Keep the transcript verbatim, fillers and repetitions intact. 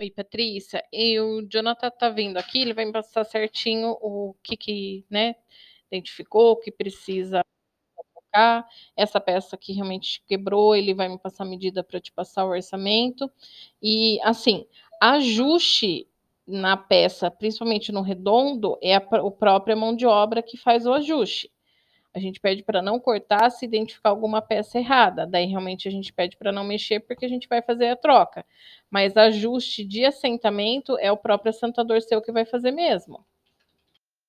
Oi, Patrícia. E o Jonathan tá vindo aqui, ele vai me passar certinho o que que, né, identificou, o que precisa trocar. Essa peça que realmente quebrou, ele vai me passar a medida para te passar o orçamento. E, assim, ajuste na peça, principalmente no redondo, é a pró- própria mão de obra que faz o ajuste. A gente pede para não cortar se identificar alguma peça errada. Daí realmente a gente pede para não mexer porque a gente vai fazer a troca. Mas ajuste de assentamento é o próprio assentador seu que vai fazer mesmo.